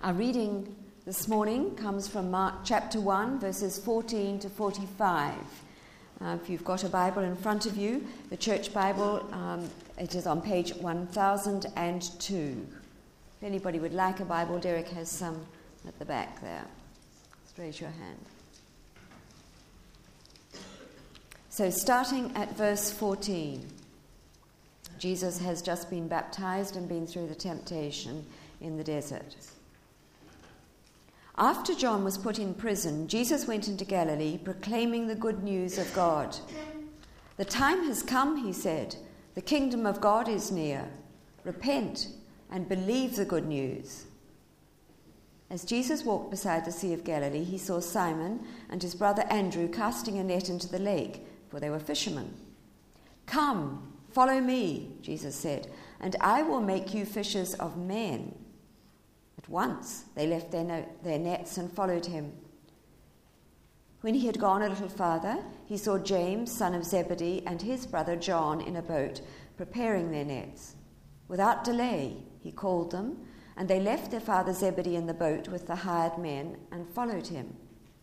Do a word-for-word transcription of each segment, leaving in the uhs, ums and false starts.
Our reading this morning comes from Mark chapter one, verses fourteen to forty-five. Uh, if you've got a Bible in front of you, the Church Bible, um, it is on page one thousand two. If anybody would like a Bible, Derek has some at the back there. Just raise your hand. So starting at verse fourteen, Jesus has just been baptized and been through the temptation in the desert. After John was put in prison, Jesus went into Galilee, proclaiming the good news of God. The time has come, he said. The kingdom of God is near. Repent and believe the good news. As Jesus walked beside the Sea of Galilee, he saw Simon and his brother Andrew casting a net into the lake, for they were fishermen. "Come, follow me," Jesus said, "and I will make you fishers of men." At once they left their, no- their nets and followed him. When he had gone a little farther, he saw James, son of Zebedee, and his brother John in a boat, preparing their nets. Without delay, he called them, and they left their father Zebedee in the boat with the hired men and followed him.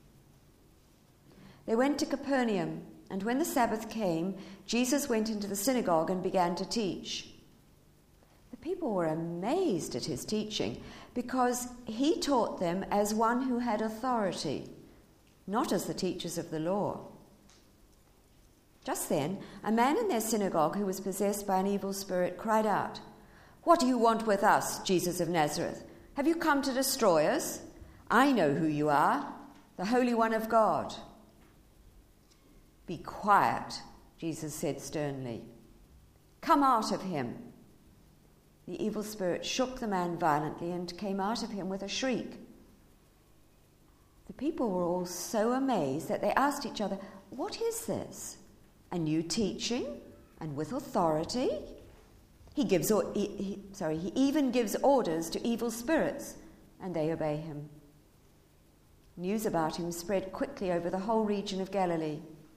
They went to Capernaum, and when the Sabbath came, Jesus went into the synagogue and began to teach. The people were amazed at his teaching, because he taught them as one who had authority, not as the teachers of the law. Just then, a man in their synagogue who was possessed by an evil spirit cried out, "What do you want with us, Jesus of Nazareth? Have you come to destroy us? I know who you are, the Holy One of God." "Be quiet," Jesus said sternly. "Come out of him." The evil spirit shook the man violently and came out of him with a shriek. The people were all so amazed that they asked each other, "What is this? A new teaching and with authority? He gives, or, he, he, sorry, he even gives orders to evil spirits, and they obey him." News about him spread quickly over the whole region of Galilee.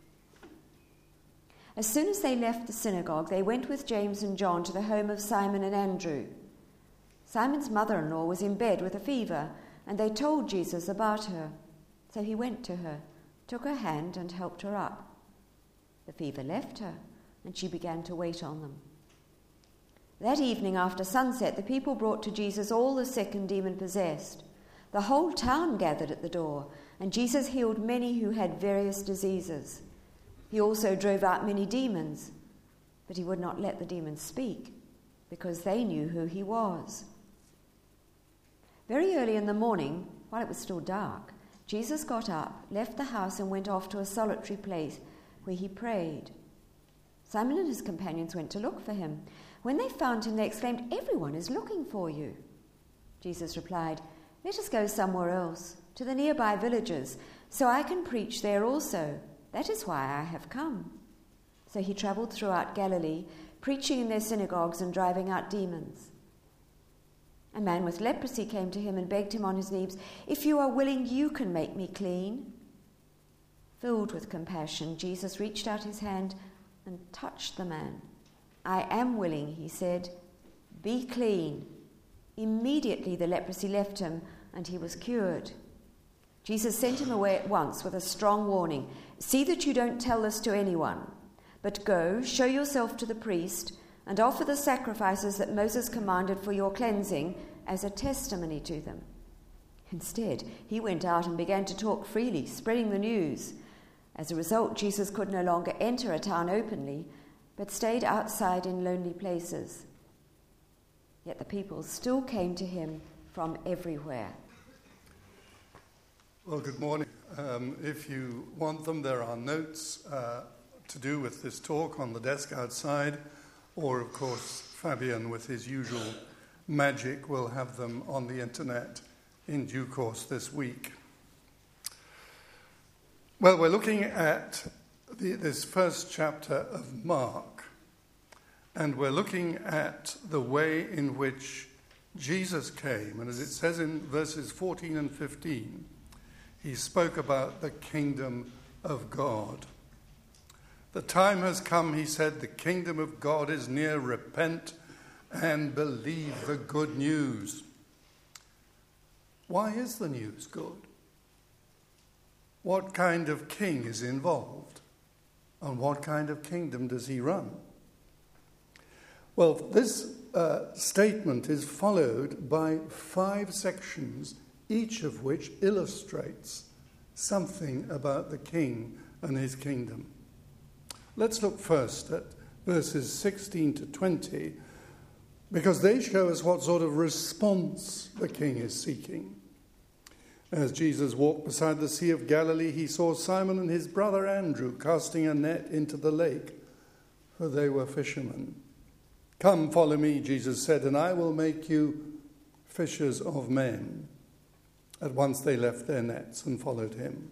As soon as they left the synagogue, they went with James and John to the home of Simon and Andrew. Simon's mother-in-law was in bed with a fever, and they told Jesus about her. So he went to her, took her hand, and helped her up. The fever left her, and she began to wait on them. That evening after sunset, the people brought to Jesus all the sick and demon-possessed. The whole town gathered at the door, and Jesus healed many who had various diseases. He also drove out many demons, but he would not let the demons speak, because they knew who he was. Very early in the morning, while it was still dark, Jesus got up, left the house, and went off to a solitary place where he prayed. Simon and his companions went to look for him. When they found him, they exclaimed, "Everyone is looking for you." Jesus replied, "Let us go somewhere else, to the nearby villages, so I can preach there also. That is why I have come." So he travelled throughout Galilee, preaching in their synagogues and driving out demons. A man with leprosy came to him and begged him on his knees, "If you are willing, you can make me clean." Filled with compassion, Jesus reached out his hand and touched the man. "I am willing," he said. "Be clean." Immediately the leprosy left him, and he was cured. Jesus sent him away at once with a strong warning. "See that you don't tell this to anyone, but go, show yourself to the priest, and offer the sacrifices that Moses commanded for your cleansing as a testimony to them." Instead, he went out and began to talk freely, spreading the news. As a result, Jesus could no longer enter a town openly, but stayed outside in lonely places. Yet the people still came to him from everywhere. Well, good morning. Um, if you want them, there are notes uh, to do with this talk on the desk outside, or, of course, Fabian, with his usual magic, will have them on the internet in due course this week. Well, we're looking at the, this first chapter of Mark, and we're looking at the way in which Jesus came. And as it says in verses fourteen and fifteen, he spoke about the kingdom of God. "The time has come," he said, "the kingdom of God is near. Repent and believe the good news." Why is the news good? What kind of king is involved? And what kind of kingdom does he run? Well, this uh, statement is followed by five sections, each of which illustrates something about the king and his kingdom. Let's look first at verses sixteen to twenty, because they show us what sort of response the king is seeking. As Jesus walked beside the Sea of Galilee, he saw Simon and his brother Andrew casting a net into the lake, for they were fishermen. "Come, follow me," Jesus said, "and I will make you fishers of men." At once they left their nets and followed him.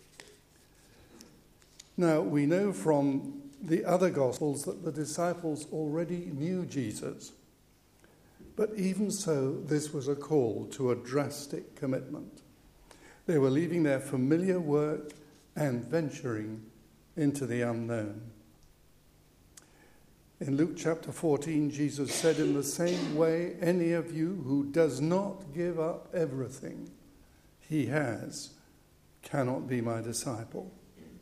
Now, we know from the other Gospels that the disciples already knew Jesus. But even so, this was a call to a drastic commitment. They were leaving their familiar work and venturing into the unknown. In Luke chapter fourteen, Jesus said, "In the same way, any of you who does not give up everything he has cannot be my disciple."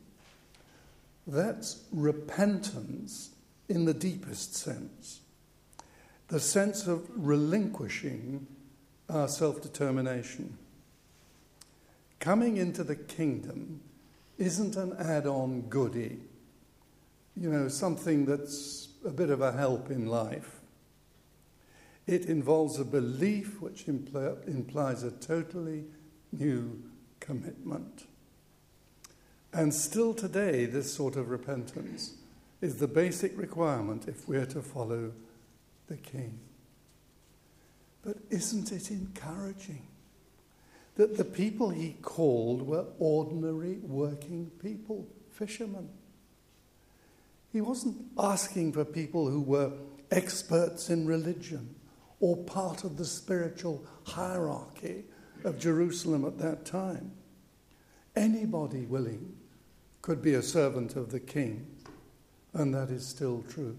That's repentance in the deepest sense. The sense of relinquishing our self-determination. Coming into the kingdom isn't an add-on goodie, you know, something that's a bit of a help in life. It involves a belief which impl- implies a totally new commitment. And still today, this sort of repentance is the basic requirement if we're to follow the King. But isn't it encouraging that the people he called were ordinary working people, fishermen? He wasn't asking for people who were experts in religion or part of the spiritual hierarchy of Jerusalem at that time. Anybody willing could be a servant of the king, and that is still true.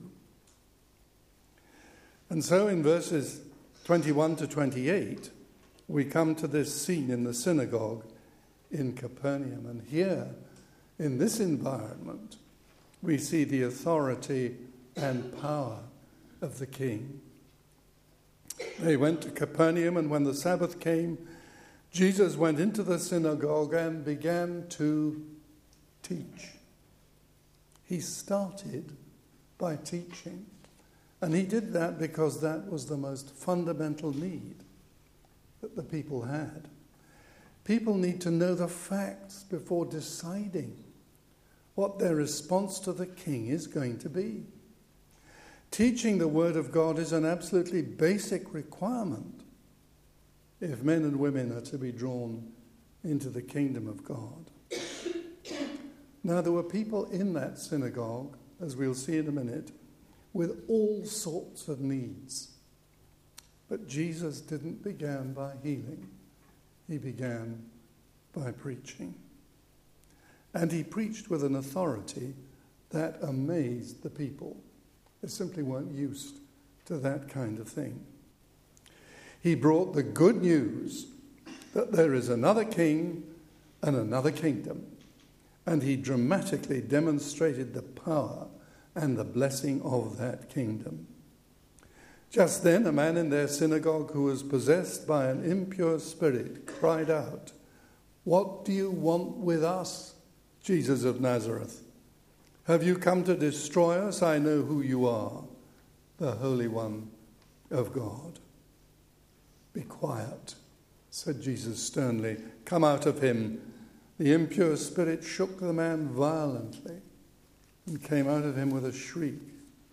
And so in verses twenty-one to twenty-eight, we come to this scene in the synagogue in Capernaum. And here, in this environment, we see the authority and power of the king. They went to Capernaum, and when the Sabbath came, Jesus went into the synagogue and began to teach. He started by teaching. And he did that because that was the most fundamental need that the people had. People need to know the facts before deciding what their response to the king is going to be. Teaching the word of God is an absolutely basic requirement if men and women are to be drawn into the kingdom of God. Now, there were people in that synagogue, as we'll see in a minute, with all sorts of needs. But Jesus didn't begin by healing. He began by preaching. And he preached with an authority that amazed the people. They simply weren't used to that kind of thing. He brought the good news that there is another king and another kingdom. And he dramatically demonstrated the power and the blessing of that kingdom. Just then, a man in their synagogue who was possessed by an impure spirit cried out, "What do you want with us, Jesus of Nazareth? Have you come to destroy us? I know who you are, the Holy One of God." "Be quiet," said Jesus sternly. "Come out of him." The impure spirit shook the man violently and came out of him with a shriek.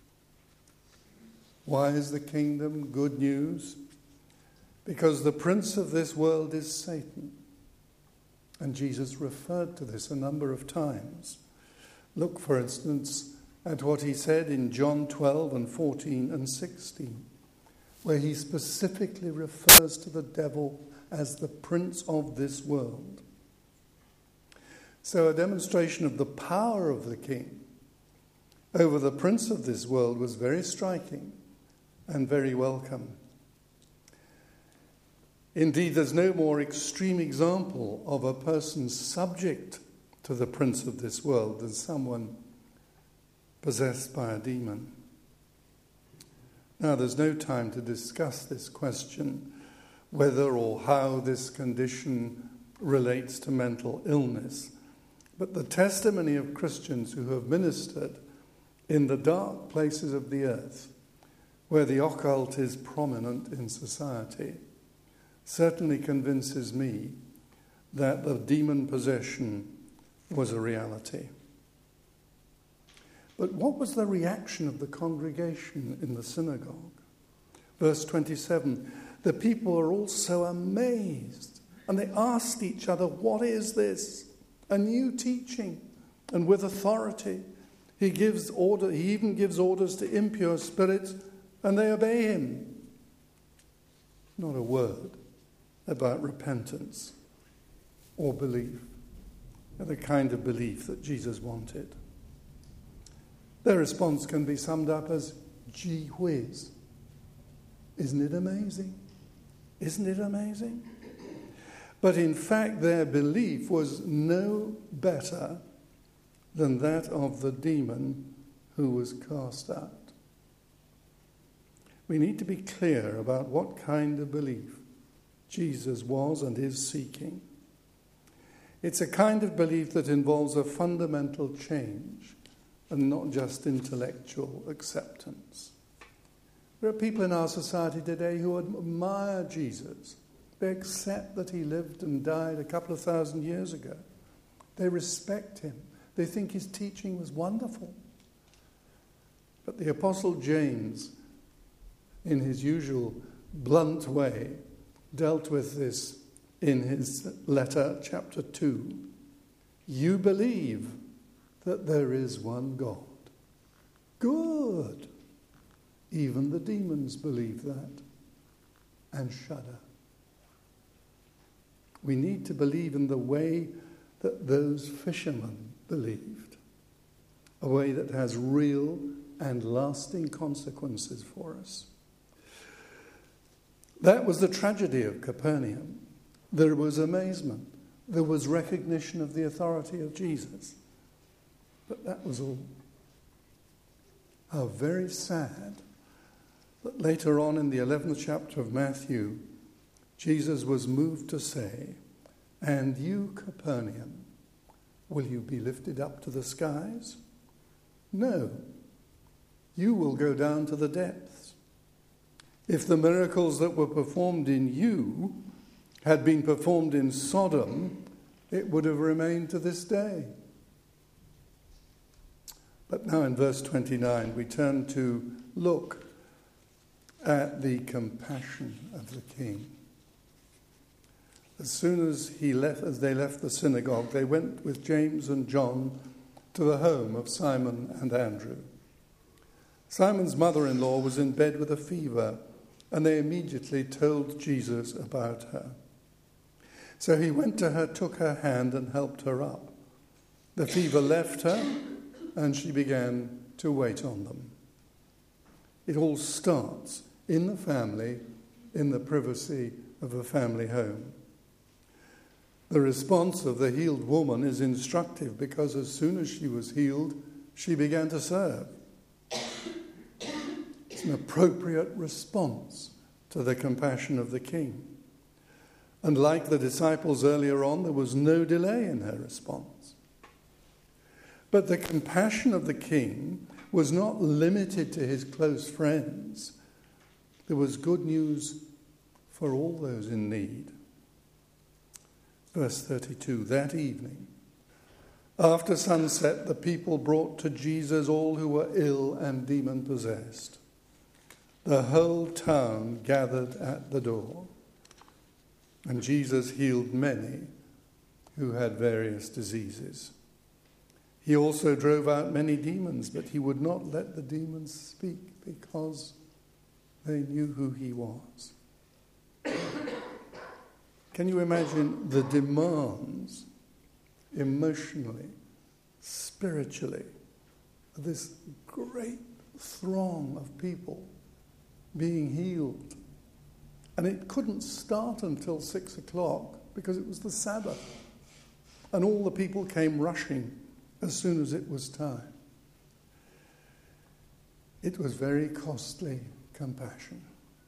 Why is the kingdom good news? Because the prince of this world is Satan. And Jesus referred to this a number of times. Look, for instance, at what he said in John twelve and fourteen and sixteen, where he specifically refers to the devil as the prince of this world. So a demonstration of the power of the king over the prince of this world was very striking and very welcome. Indeed, there's no more extreme example of a person subject to the prince of this world than someone possessed by a demon. Now, there's no time to discuss this question, whether or how this condition relates to mental illness. But the testimony of Christians who have ministered in the dark places of the earth, where the occult is prominent in society, certainly convinces me that the demon possession was a reality. But what was the reaction of the congregation in the synagogue? Verse twenty-seven, the people are all so amazed, and they asked each other, what is this? A new teaching, and with authority. He gives order, he even gives orders to impure spirits, and they obey him. Not a word about repentance or belief, the kind of belief that Jesus wanted. Their response can be summed up as, gee whiz. Isn't it amazing? Isn't it amazing? But in fact, their belief was no better than that of the demon who was cast out. We need to be clear about what kind of belief Jesus was and is seeking. It's a kind of belief that involves a fundamental change and not just intellectual acceptance. There are people in our society today who admire Jesus. They accept that he lived and died a couple of thousand years ago. They respect him. They think his teaching was wonderful. But the Apostle James, in his usual blunt way, dealt with this in his letter, chapter two. You believe that there is one God. Good. Even the demons believe that and shudder. We need to believe in the way that those fishermen believed, a way that has real and lasting consequences for us. That was the tragedy of Capernaum. There was amazement. There was recognition of the authority of Jesus. But that was all. How very sad that later on in the eleventh chapter of Matthew, Jesus was moved to say, and you, Capernaum, will you be lifted up to the skies? No, you will go down to the depths. If the miracles that were performed in you had been performed in Sodom, it would have remained to this day. But now in verse twenty-nine, we turn to look at the compassion of the king. As soon as he left, as they left the synagogue, they went with James and John to the home of Simon and Andrew. Simon's mother-in-law was in bed with a fever, and they immediately told Jesus about her. So he went to her, took her hand, and helped her up. The fever left her, and she began to wait on them. It all starts in the family, in the privacy of a family home. The response of the healed woman is instructive because as soon as she was healed, she began to serve. It's an appropriate response to the compassion of the king. And like the disciples earlier on, there was no delay in her response. But the compassion of the king was not limited to his close friends. There was good news for all those in need. Verse thirty-two, that evening, after sunset, the people brought to Jesus all who were ill and demon-possessed. The whole town gathered at the door, and Jesus healed many who had various diseases. He also drove out many demons, but he would not let the demons speak because they knew who he was. Can you imagine the demands emotionally, spiritually, of this great throng of people being healed And it couldn't start until six o'clock because it was the Sabbath. And all the people came rushing as soon as it was time. It was very costly compassion.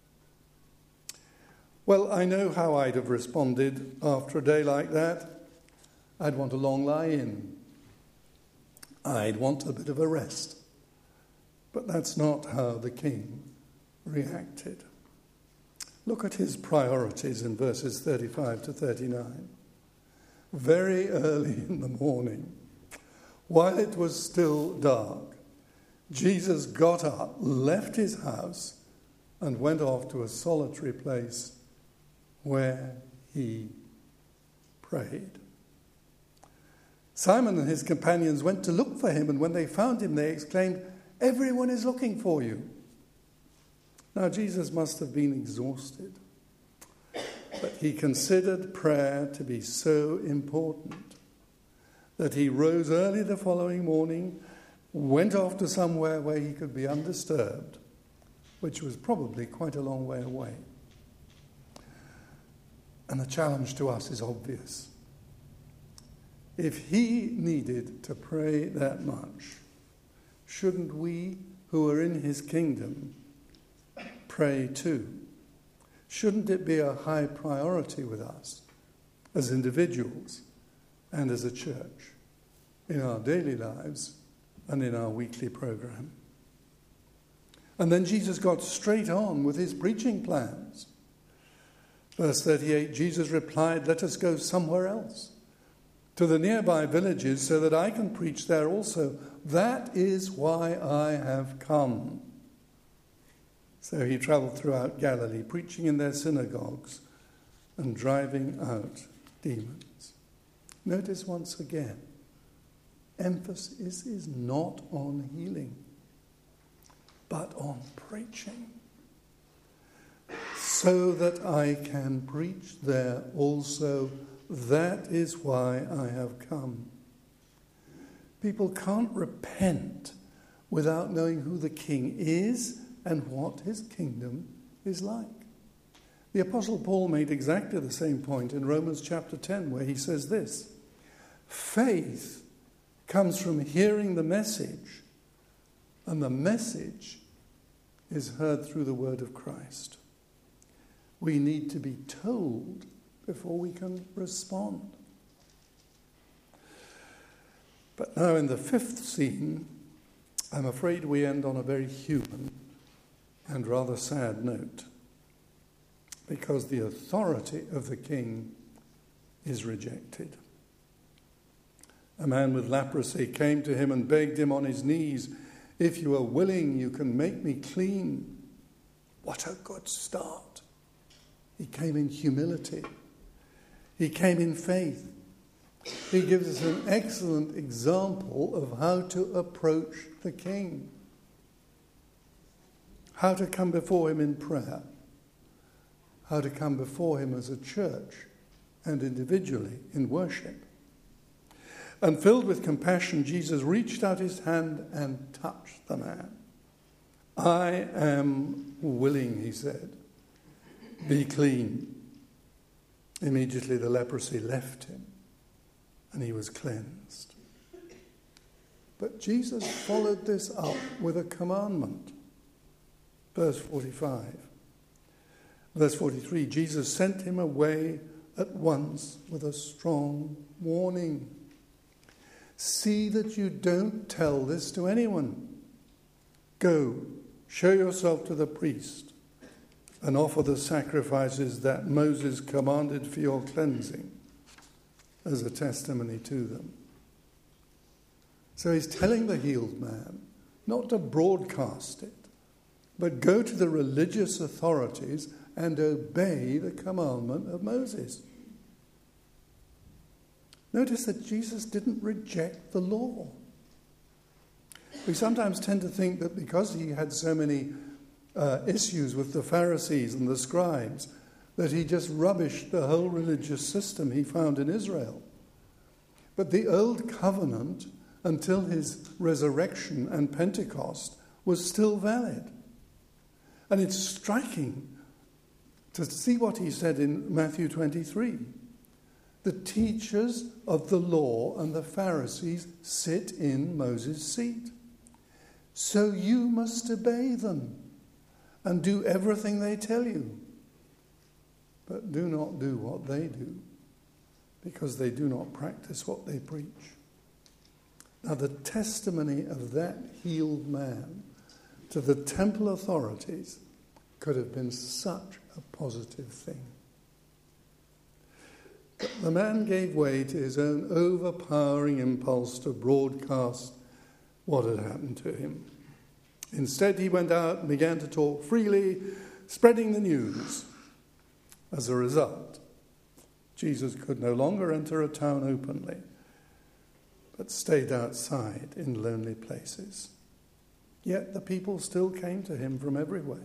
Well, I know how I'd have responded after a day like that. I'd want a long lie-in. I'd want a bit of a rest. But that's not how the king reacted. Look at his priorities in verses thirty-five to thirty-nine. Very early in the morning, while it was still dark, Jesus got up, left his house, and went off to a solitary place where he prayed. Simon and his companions went to look for him, and when they found him, they exclaimed, "Everyone is looking for you." Now, Jesus must have been exhausted, but he considered prayer to be so important that he rose early the following morning, went off to somewhere where he could be undisturbed, which was probably quite a long way away. And the challenge to us is obvious. If he needed to pray that much, shouldn't we, who are in his kingdom, pray too? Shouldn't it be a high priority with us as individuals and as a church in our daily lives and in our weekly program? And then Jesus got straight on with his preaching plans. Verse thirty-eight, Jesus replied, "Let us go somewhere else, to the nearby villages, so that I can preach there also. That is why I have come." So he traveled throughout Galilee, preaching in their synagogues and driving out demons. Notice once again, emphasis is not on healing, but on preaching. So that I can preach there also. That is why I have come. People can't repent without knowing who the king is and what his kingdom is like. The Apostle Paul made exactly the same point in Romans chapter ten, where he says this: faith comes from hearing the message, and the message is heard through the word of Christ. We need to be told before we can respond. But now in the fifth scene, I'm afraid we end on a very human and rather sad note, because the authority of the king is rejected. A man with leprosy came to him and begged him on his knees, "If you are willing, you can make me clean." What a good start. He came in humility. He came in faith. He gives us an excellent example of how to approach the king, how to come before him in prayer, how to come before him as a church and individually in worship. And filled with compassion, Jesus reached out his hand and touched the man. "I am willing," he said. "Be clean." Immediately the leprosy left him and he was cleansed. But Jesus followed this up with a commandment. Verse forty-five. Verse forty-three, Jesus sent him away at once with a strong warning. "See that you don't tell this to anyone. Go, show yourself to the priest, and offer the sacrifices that Moses commanded for your cleansing as a testimony to them." So he's telling the healed man not to broadcast it, but go to the religious authorities and obey the commandment of Moses. Notice that Jesus didn't reject the law. We sometimes tend to think that because he had so many uh, issues with the Pharisees and the scribes, that he just rubbished the whole religious system he found in Israel. But the old covenant, until his resurrection and Pentecost, was still valid. And it's striking to see what he said in Matthew twenty-three. The teachers of the law and the Pharisees sit in Moses' seat. So you must obey them and do everything they tell you. But do not do what they do, because they do not practice what they preach. Now, the testimony of that healed man to the temple authorities could have been such a positive thing. But the man gave way to his own overpowering impulse to broadcast what had happened to him. Instead, he went out and began to talk freely, spreading the news. As a result, Jesus could no longer enter a town openly, but stayed outside in lonely places. Yet the people still came to him from everywhere.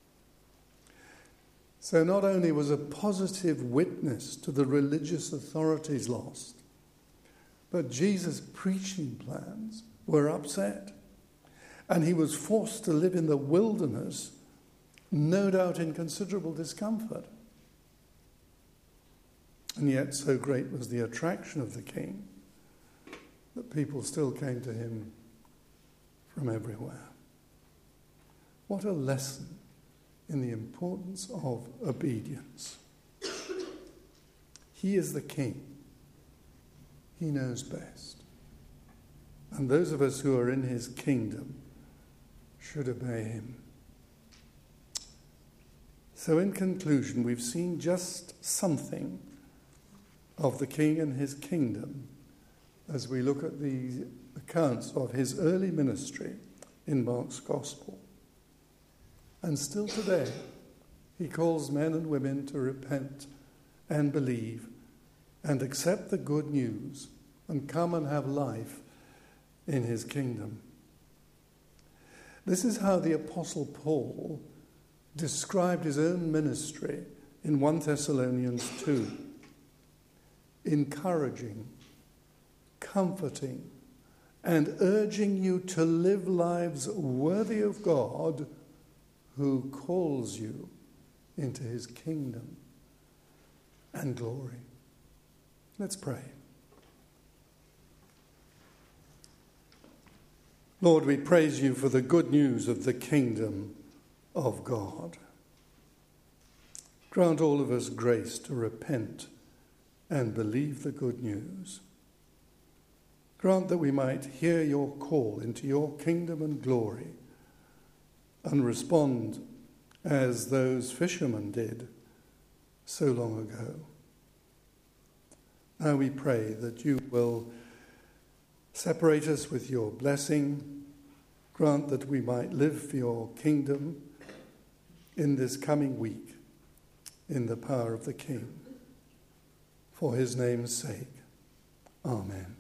So not only was a positive witness to the religious authorities lost, but Jesus' preaching plans were upset. And he was forced to live in the wilderness, no doubt in considerable discomfort. And yet so great was the attraction of the king that people still came to him from everywhere. What a lesson in the importance of obedience. He is the king. He knows best. And those of us who are in his kingdom should obey him. So in conclusion, we've seen just something of the king and his kingdom as we look at the accounts of his early ministry in Mark's Gospel. And still today, he calls men and women to repent and believe and accept the good news and come and have life in his kingdom. This is how the Apostle Paul described his own ministry in First Thessalonians two. Encouraging, comforting, and urging you to live lives worthy of God, who calls you into his kingdom and glory. Let's pray. Lord, we praise you for the good news of the kingdom of God. Grant all of us grace to repent and believe the good news. Grant that we might hear your call into your kingdom and glory and respond as those fishermen did so long ago. Now we pray that you will separate us with your blessing. Grant that we might live for your kingdom in this coming week in the power of the King. For his name's sake. Amen.